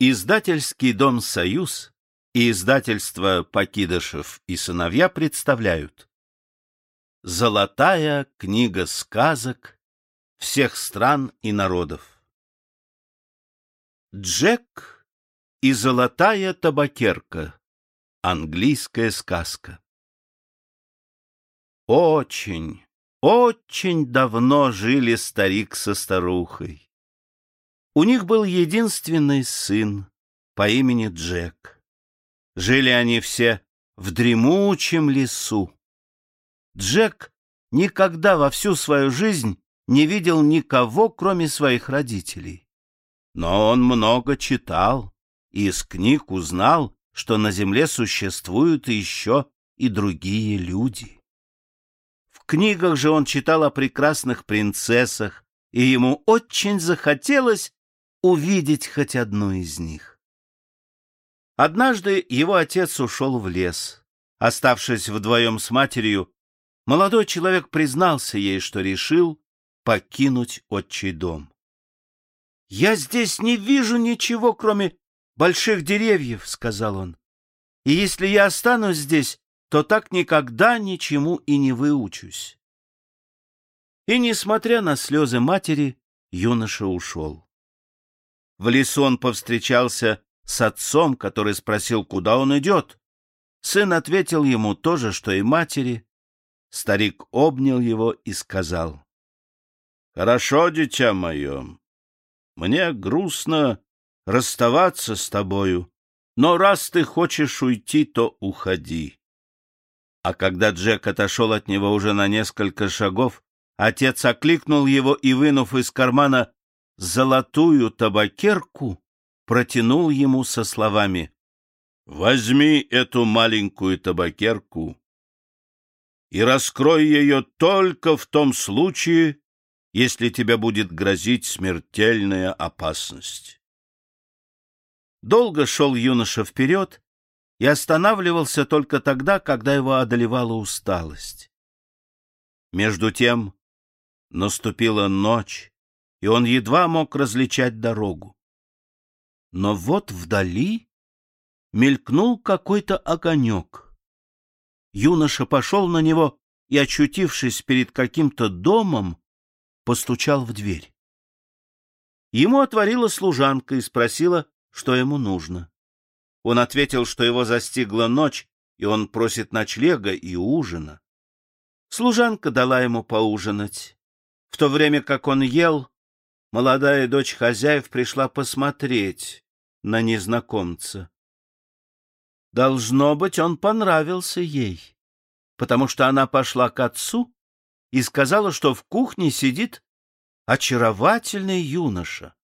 Издательский дом «Союз» и издательство «Покидышев и сыновья» представляют «Золотая книга сказок всех стран и народов». Джек и золотая табакерка. Английская сказка. Очень, очень давно жили старик со старухой. У них был единственный сын по имени Джек. Жили они все в дремучем лесу. Джек никогда во всю свою жизнь не видел никого, кроме своих родителей. Но он много читал и из книг узнал, что на земле существуют еще и другие люди. В книгах же он читал о прекрасных принцессах, и ему очень захотелось увидеть хоть одну из них. Однажды его отец ушел в лес. Оставшись вдвоем с матерью, молодой человек признался ей, что решил покинуть отчий дом. «Я здесь не вижу ничего, кроме больших деревьев», — сказал он. «И если я останусь здесь, то так никогда ничему и не выучусь». И, несмотря на слезы матери, юноша ушел. В лесу он повстречался с отцом, который спросил, куда он идет. Сын ответил ему то же, что и матери. Старик обнял его и сказал: «Хорошо, дитя мое, мне грустно расставаться с тобою, но раз ты хочешь уйти, то уходи». А когда Джек отошел от него уже на несколько шагов, отец окликнул его и, вынув из кармана золотую табакерку, протянул ему со словами: «Возьми эту маленькую табакерку и раскрой ее только в том случае, если тебе будет грозить смертельная опасность». Долго шел юноша вперед и останавливался только тогда, когда его одолевала усталость. Между тем наступила ночь, и он едва мог различать дорогу. Но вот вдали мелькнул какой-то огонек. Юноша пошел на него и, очутившись перед каким-то домом, постучал в дверь. Ему отворила служанка и спросила, что ему нужно. Он ответил, что его застигла ночь, и он просит ночлега и ужина. Служанка дала ему поужинать. В то время как он ел, молодая дочь хозяев пришла посмотреть на незнакомца. Должно быть, он понравился ей, потому что она пошла к отцу и сказала, что в кухне сидит очаровательный юноша.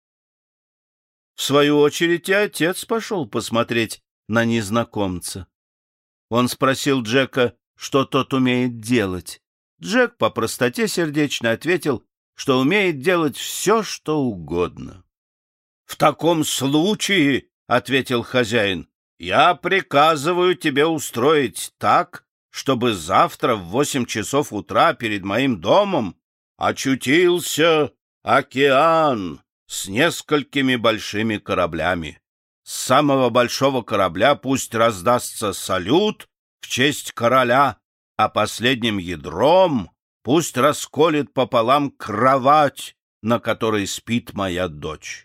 В свою очередь и отец пошел посмотреть на незнакомца. Он спросил Джека, что тот умеет делать. Джек по простоте сердечной ответил, что умеет делать все, что угодно. «В таком случае, — ответил хозяин, — я приказываю тебе устроить так, чтобы завтра в 8 часов утра перед моим домом очутился океан с несколькими большими кораблями. С самого большого корабля пусть раздастся салют в честь короля, а последним ядром пусть расколет пополам кровать, на которой спит моя дочь.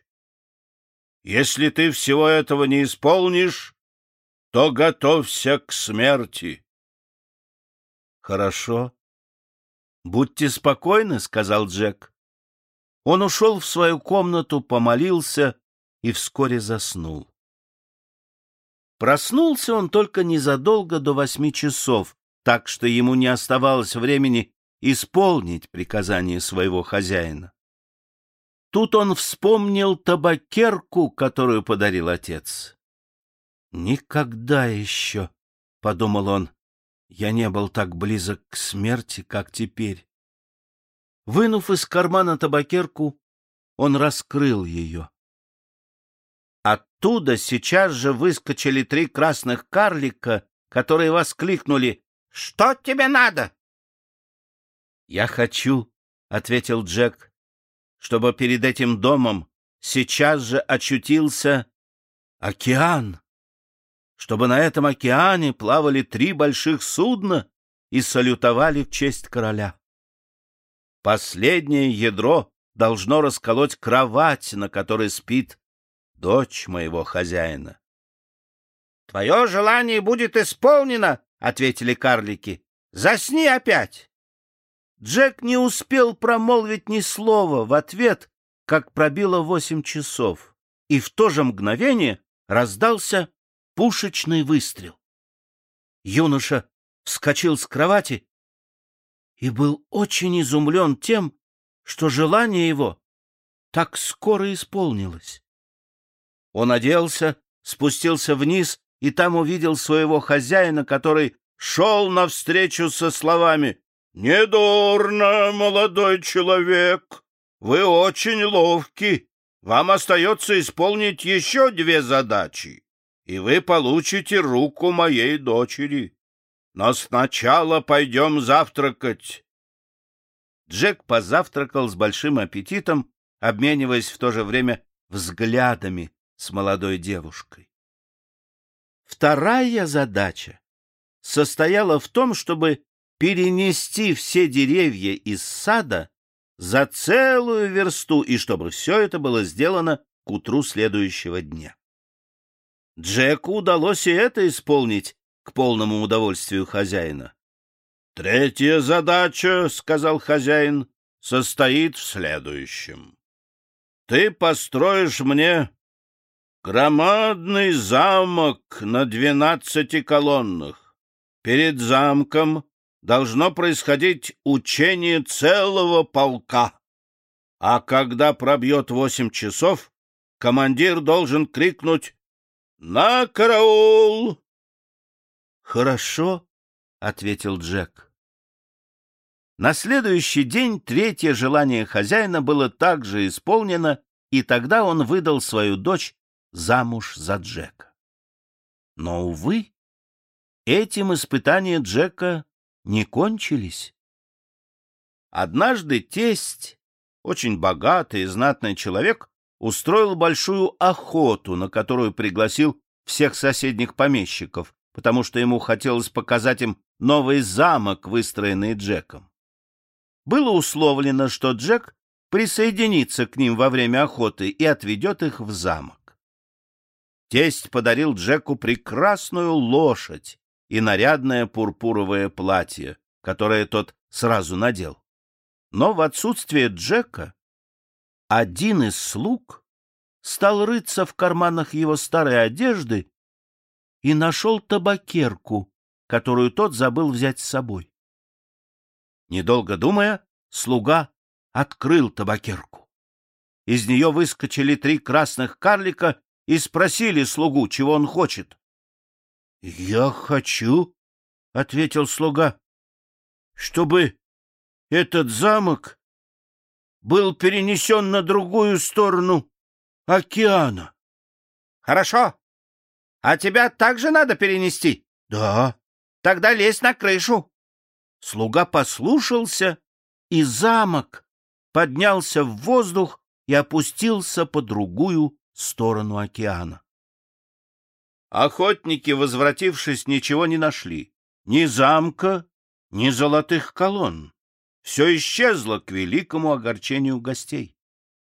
Если ты всего этого не исполнишь, то готовься к смерти». «Хорошо. Будьте спокойны, — сказал Джек». Он ушел в свою комнату, помолился и вскоре заснул. Проснулся он только незадолго до 8 часов, так что ему не оставалось времени исполнить приказание своего хозяина. Тут он вспомнил табакерку, которую подарил отец. «Никогда еще, — подумал он, — я не был так близок к смерти, как теперь». Вынув из кармана табакерку, он раскрыл ее. Оттуда сейчас же выскочили 3 красных карлика, которые воскликнули: «Что тебе надо?» «Я хочу, — ответил Джек, — чтобы перед этим домом сейчас же очутился океан, чтобы на этом океане плавали 3 больших судна и салютовали в честь короля. Последнее ядро должно расколоть кровать, на которой спит дочь моего хозяина. — Твое желание будет исполнено, — ответили карлики. — Засни опять. Джек не успел промолвить ни слова в ответ, как пробило 8 часов, и в то же мгновение раздался пушечный выстрел. Юноша вскочил с кровати и был очень изумлен тем, что желание его так скоро исполнилось. Он оделся, спустился вниз и там увидел своего хозяина, который шел навстречу со словами: «Недурно, молодой человек, вы очень ловки. Вам остается исполнить еще 2 задачи, и вы получите руку моей дочери. Но сначала пойдем завтракать». Джек позавтракал с большим аппетитом, обмениваясь в то же время взглядами с молодой девушкой. Вторая задача состояла в том, чтобы перенести все деревья из сада за целую версту, и чтобы все это было сделано к утру следующего дня. Джеку удалось и это исполнить к полному удовольствию хозяина. «Третья задача, — сказал хозяин, — состоит в следующем. Ты построишь мне громадный замок на 12 колоннах. Перед замком должно происходить учение целого полка. А когда пробьет 8 часов, командир должен крикнуть: «На караул!» «Хорошо», — ответил Джек. На следующий день третье желание хозяина было также исполнено, и тогда он выдал свою дочь замуж за Джека. Но, увы, этим испытания Джека не кончились. Однажды тесть, очень богатый и знатный человек, устроил большую охоту, на которую пригласил всех соседних помещиков, потому что ему хотелось показать им новый замок, выстроенный Джеком. Было условлено, что Джек присоединится к ним во время охоты и отведет их в замок. Тесть подарил Джеку прекрасную лошадь и нарядное пурпуровое платье, которое тот сразу надел. Но в отсутствие Джека один из слуг стал рыться в карманах его старой одежды и нашел табакерку, которую тот забыл взять с собой. Недолго думая, слуга открыл табакерку. Из нее выскочили 3 красных карлика и спросили слугу, чего он хочет. — Я хочу, — ответил слуга, — чтобы этот замок был перенесен на другую сторону океана. — Хорошо. А тебя также надо перенести? — Да. — Тогда лезь на крышу. Слуга послушался, и замок поднялся в воздух и опустился по другую сторону океана. Охотники, возвратившись, ничего не нашли. Ни замка, ни золотых колонн. Все исчезло к великому огорчению гостей.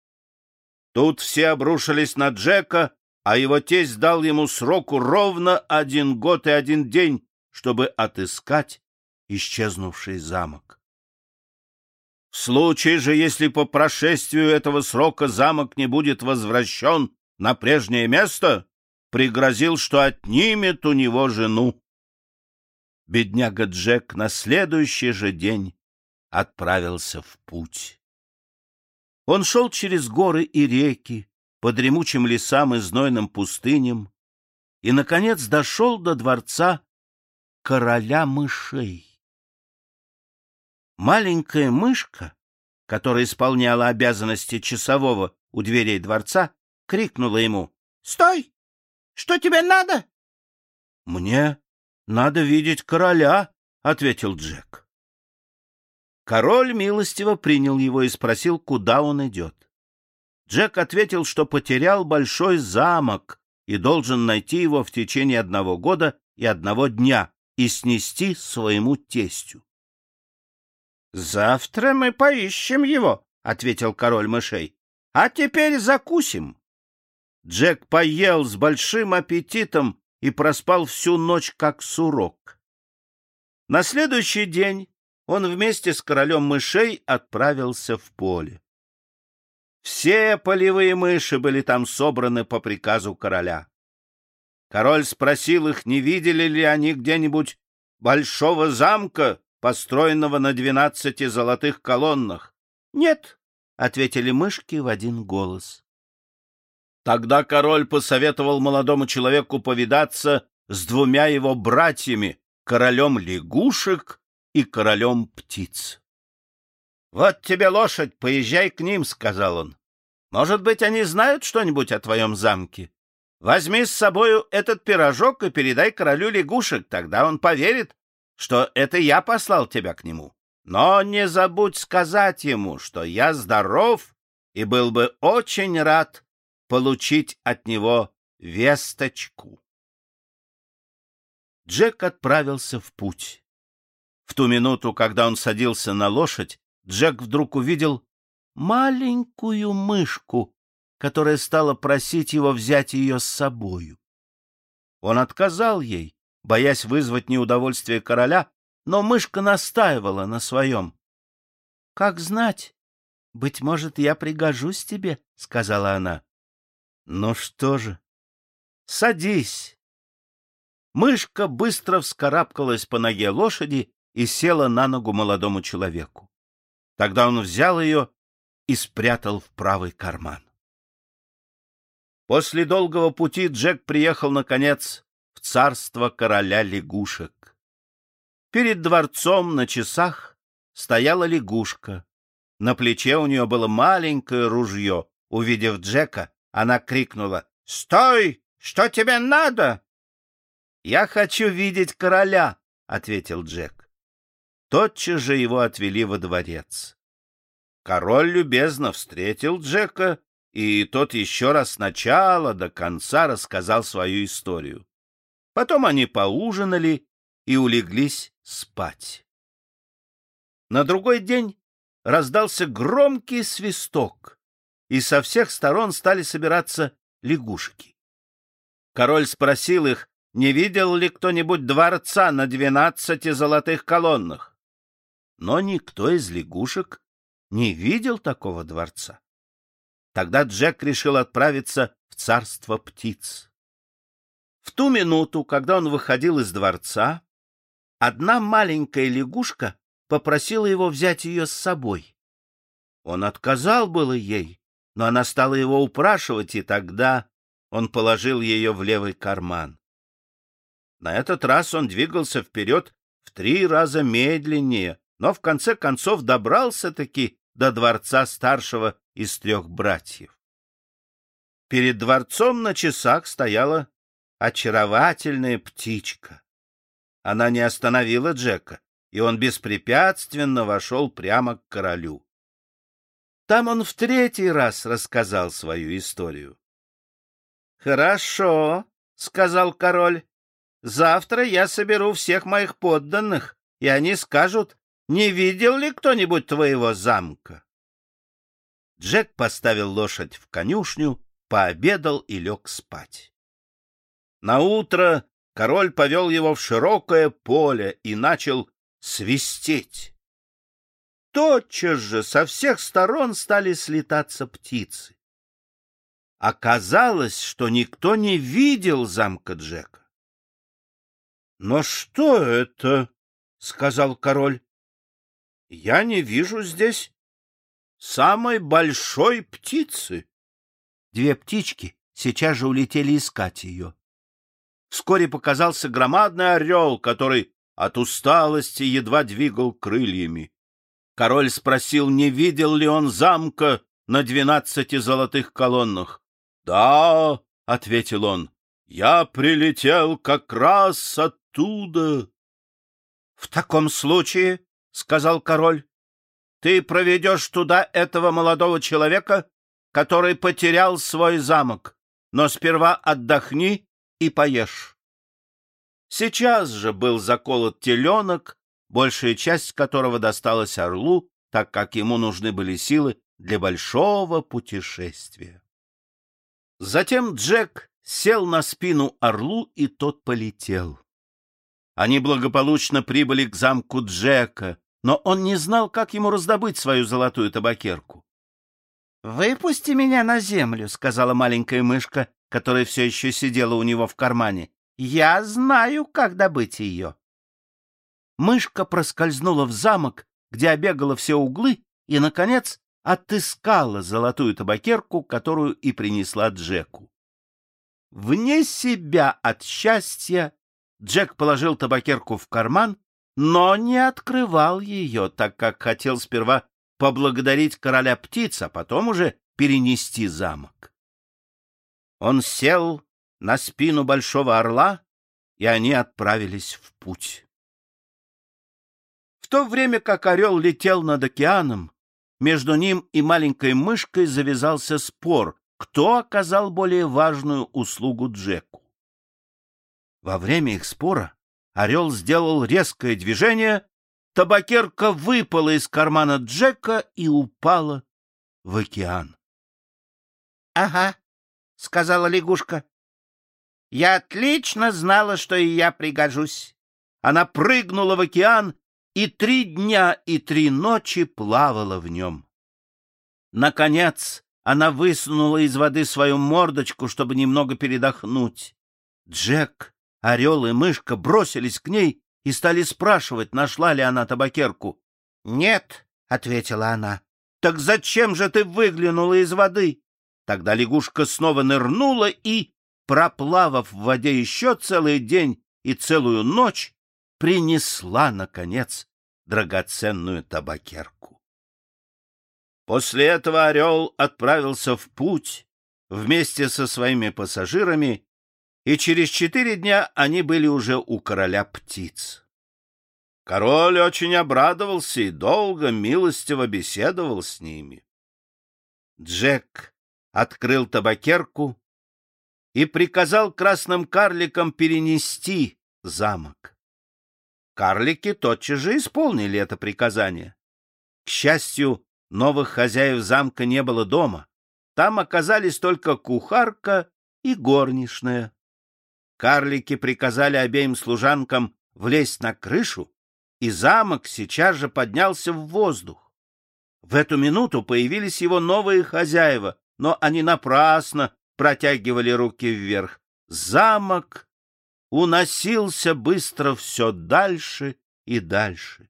Тут все обрушились на Джека, а его тесть дал ему сроку ровно 1 год и 1 день, чтобы отыскать исчезнувший замок. В случае же, если по прошествию этого срока замок не будет возвращен на прежнее место, пригрозил, что отнимет у него жену. Бедняга Джек на следующий же день отправился в путь. Он шел через горы и реки, по дремучим лесам и знойным пустыням, и, наконец, дошел до дворца короля мышей. Маленькая мышка, которая исполняла обязанности часового у дверей дворца, крикнула ему: «Стой! Что тебе надо?» «Мне надо видеть короля», — ответил Джек. Король милостиво принял его и спросил, куда он идет. Джек ответил, что потерял большой замок и должен найти его в течение 1 года и 1 дня и снести своему тестю. — Завтра мы поищем его, — ответил король мышей. — А теперь закусим. Джек поел с большим аппетитом и проспал всю ночь, как сурок. На следующий день он вместе с королем мышей отправился в поле. Все полевые мыши были там собраны по приказу короля. Король спросил их, не видели ли они где-нибудь большого замка, построенного на 12 золотых колоннах. — Нет, — ответили мышки в один голос. Тогда король посоветовал молодому человеку повидаться с 2 его братьями, королем лягушек и королем птиц. — Вот тебе лошадь, поезжай к ним, — сказал он. — Может быть, они знают что-нибудь о твоем замке? Возьми с собою этот пирожок и передай королю лягушек, тогда он поверит, что это я послал тебя к нему. Но не забудь сказать ему, что я здоров и был бы очень рад получить от него весточку. Джек отправился в путь. В ту минуту, когда он садился на лошадь, Джек вдруг увидел маленькую мышку, которая стала просить его взять ее с собою. Он отказал ей, боясь вызвать неудовольствие короля, но мышка настаивала на своем. — Как знать, быть может, я пригожусь тебе, — сказала она. — Ну что же, садись. Мышка быстро вскарабкалась по ноге лошади и села на ногу молодому человеку. Тогда он взял ее и спрятал в правый карман. После долгого пути Джек приехал, наконец, в царство короля лягушек. Перед дворцом на часах стояла лягушка. На плече у нее было маленькое ружье. Увидев Джека, она крикнула: «Стой! Что тебе надо?» «Я хочу видеть короля», — ответил Джек. Тотчас же его отвели во дворец. Король любезно встретил Джека, и тот еще раз сначала до конца рассказал свою историю. Потом они поужинали и улеглись спать. На другой день раздался громкий свисток, и со всех сторон стали собираться лягушки. Король спросил их, не видел ли кто-нибудь дворца на 12 золотых колоннах. Но никто из лягушек не видел такого дворца. Тогда Джек решил отправиться в царство птиц. В ту минуту, когда он выходил из дворца, одна маленькая лягушка попросила его взять ее с собой. Он отказал было ей, но она стала его упрашивать, и тогда он положил ее в левый карман. На этот раз он двигался вперед в 3 раза медленнее, но в конце концов добрался-таки до дворца старшего из 3 братьев. Перед дворцом на часах стояла очаровательная птичка. Она не остановила Джека, и он беспрепятственно вошел прямо к королю. Там он в 3-й раз рассказал свою историю. — Хорошо, — сказал король, — завтра я соберу всех моих подданных, и они скажут, не видел ли кто-нибудь твоего замка. Джек поставил лошадь в конюшню, пообедал и лег спать. Наутро король повел его в широкое поле и начал свистеть. Тотчас же со всех сторон стали слетаться птицы. Оказалось, что никто не видел замка Джека. — Но что это? — сказал король. — Я не вижу здесь самой большой птицы. 2 птички сейчас же улетели искать ее. Вскоре показался громадный орел, который от усталости едва двигал крыльями. Король спросил, не видел ли он замка на 12 золотых колоннах. — Да, — ответил он, — я прилетел как раз оттуда. — В таком случае, — сказал король, — ты проведешь туда этого молодого человека, который потерял свой замок. но сперва отдохни и поешь». Сейчас же был заколот теленок, большая часть которого досталась орлу, так как ему нужны были силы для большого путешествия. Затем Джек сел на спину орлу, и тот полетел. Они благополучно прибыли к замку Джека, но он не знал, как ему раздобыть свою золотую табакерку. «Выпусти меня на землю», — сказала маленькая мышка, которая все еще сидела у него в кармане. «Я знаю, как добыть ее». Мышка проскользнула в замок, где обегала все углы, и, наконец, отыскала золотую табакерку, которую и принесла Джеку. Вне себя от счастья Джек положил табакерку в карман, но не открывал ее, так как хотел сперва поблагодарить короля птиц, а потом уже перенести замок. Он сел на спину большого орла, и они отправились в путь. В то время как орел летел над океаном, между ним и маленькой мышкой завязался спор, кто оказал более важную услугу Джеку. Во время их спора орел сделал резкое движение, табакерка выпала из кармана Джека и упала в океан. — Ага, — сказала лягушка, — я отлично знала, что и я пригожусь. Она прыгнула в океан и 3 дня и 3 ночи плавала в нем. Наконец она высунула из воды свою мордочку, чтобы немного передохнуть. Джек, орел и мышка бросились к ней и стали спрашивать, нашла ли она табакерку. — Нет, — ответила она. — Так зачем же ты выглянула из воды? Тогда лягушка снова нырнула и, проплавав в воде еще целый день и целую ночь, принесла, наконец, драгоценную табакерку. После этого орел отправился в путь вместе со своими пассажирами, и через 4 дня они были уже у короля птиц. Король очень обрадовался и долго милостиво беседовал с ними. Джек открыл табакерку и приказал красным карликам перенести замок. Карлики тотчас же исполнили это приказание. К счастью, новых хозяев замка не было дома. Там оказались только кухарка и горничная. Карлики приказали обеим служанкам влезть на крышу, и замок сейчас же поднялся в воздух. В эту минуту появились его новые хозяева, но они напрасно протягивали руки вверх. Замок уносился быстро все дальше и дальше.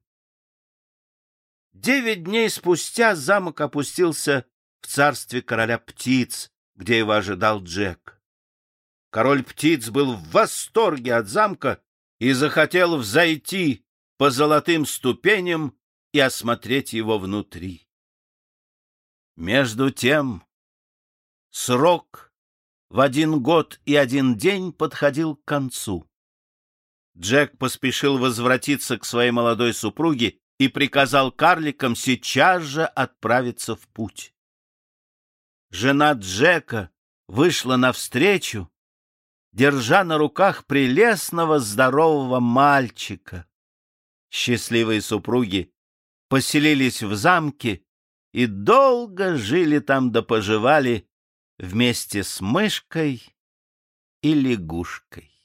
9 дней спустя замок опустился в царстве короля птиц, где его ожидал Джек. Король птиц был в восторге от замка и захотел взойти по золотым ступеням и осмотреть его внутри. Между тем срок в 1 год и 1 день подходил к концу. Джек поспешил возвратиться к своей молодой супруге и приказал карликам сейчас же отправиться в путь. Жена Джека вышла навстречу, держа на руках прелестного здорового мальчика. Счастливые супруги поселились в замке и долго жили там да поживали вместе с мышкой и лягушкой.